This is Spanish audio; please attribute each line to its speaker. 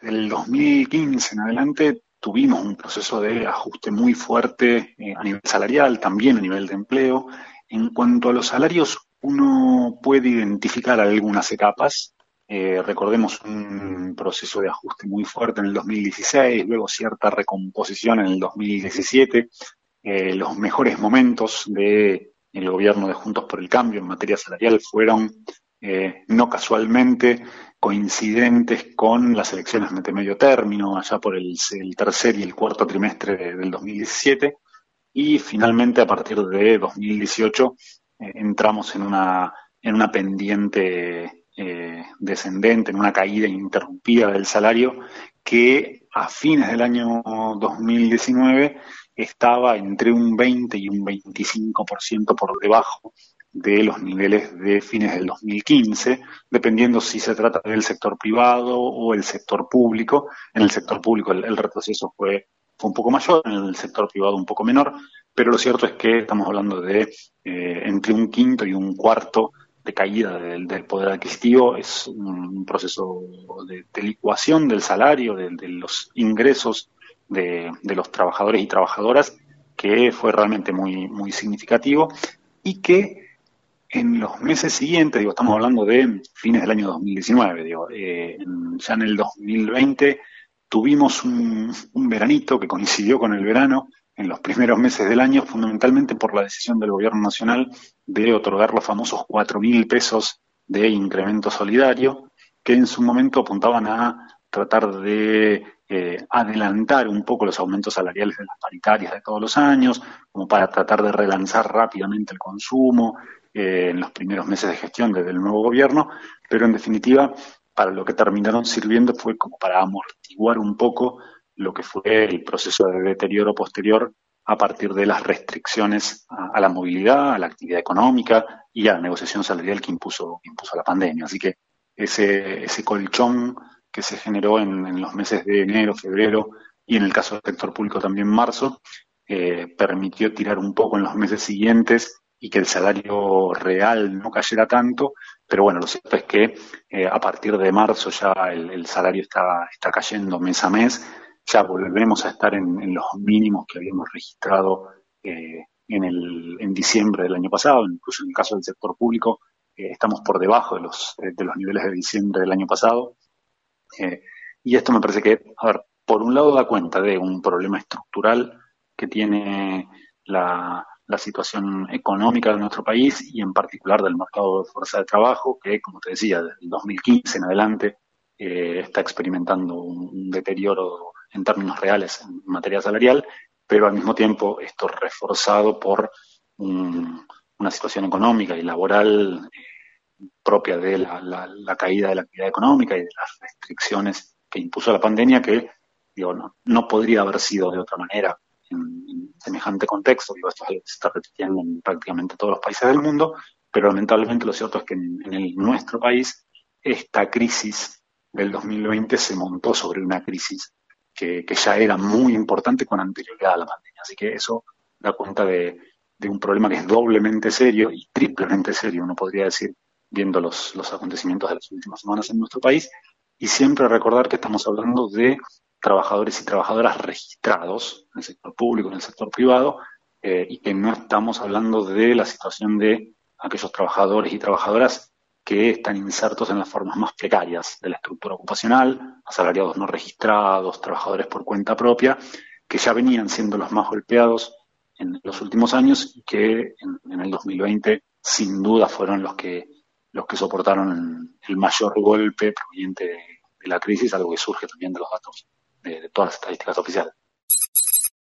Speaker 1: del 2015 en adelante tuvimos un proceso de ajuste muy fuerte a nivel salarial, también a nivel de empleo. En cuanto a los salarios, uno puede identificar algunas etapas. Recordemos un proceso de ajuste muy fuerte en el 2016, luego cierta recomposición en el 2017. Los mejores momentos del gobierno de Juntos por el Cambio en materia salarial fueron, no casualmente, coincidentes con las elecciones de medio término, allá por el tercer y el cuarto trimestre del 2017, y finalmente a partir de 2018 entramos en una pendiente descendente, en una caída ininterrumpida del salario que a fines del año 2019 estaba entre un 20 y un 25% por debajo de los niveles de fines del 2015, dependiendo si se trata del sector privado o el sector público. En el sector público el retroceso fue un poco mayor, en el sector privado un poco menor, pero lo cierto es que estamos hablando de entre un quinto y un cuarto de caída del poder adquisitivo. Es un proceso de licuación del salario, de los ingresos de los trabajadores y trabajadoras, que fue realmente muy, muy significativo y que en los meses siguientes, digo, estamos hablando de fines del año 2019, digo, ya en el 2020 tuvimos un veranito que coincidió con el verano en los primeros meses del año, fundamentalmente por la decisión del gobierno nacional de otorgar los famosos 4.000 pesos de incremento solidario, que en su momento apuntaban a tratar de adelantar un poco los aumentos salariales de las paritarias de todos los años, como para tratar de relanzar rápidamente el consumo en los primeros meses de gestión desde el nuevo gobierno, pero en definitiva para lo que terminaron sirviendo fue como para amortiguar un poco lo que fue el proceso de deterioro posterior a partir de las restricciones a la movilidad, a la actividad económica y a la negociación salarial que impuso la pandemia. Así que ese colchón que se generó en los meses de enero, febrero y en el caso del sector público también marzo, permitió tirar un poco en los meses siguientes y que el salario real no cayera tanto, pero bueno, lo cierto es que a partir de marzo ya el salario está cayendo mes a mes, ya volvemos a estar en los mínimos que habíamos registrado en diciembre del año pasado, incluso en el caso del sector público estamos por debajo de los niveles de diciembre del año pasado, eh, y esto me parece que, a ver, por un lado da cuenta de un problema estructural que tiene la situación económica de nuestro país y en particular del mercado de fuerza de trabajo, que, como te decía, desde el 2015 en adelante está experimentando un deterioro en términos reales en materia salarial, pero al mismo tiempo esto reforzado por una situación económica y laboral propia de la caída de la actividad económica y de las restricciones que impuso la pandemia, que digo, no podría haber sido de otra manera en semejante contexto. Digo, esto es algo que se está repitiendo en prácticamente todos los países del mundo, pero lamentablemente lo cierto es que en nuestro país esta crisis del 2020 se montó sobre una crisis que ya era muy importante con anterioridad a la pandemia. Así que eso da cuenta de un problema que es doblemente serio y triplemente serio, uno podría decir, viendo los acontecimientos de las últimas semanas en nuestro país, y siempre recordar que estamos hablando de trabajadores y trabajadoras registrados en el sector público, en el sector privado, y que no estamos hablando de la situación de aquellos trabajadores y trabajadoras que están insertos en las formas más precarias de la estructura ocupacional, asalariados no registrados, trabajadores por cuenta propia, que ya venían siendo los más golpeados en los últimos años y que en el 2020 sin duda fueron los que soportaron el mayor golpe proveniente de la crisis, algo que surge también de los datos de todas las estadísticas oficiales.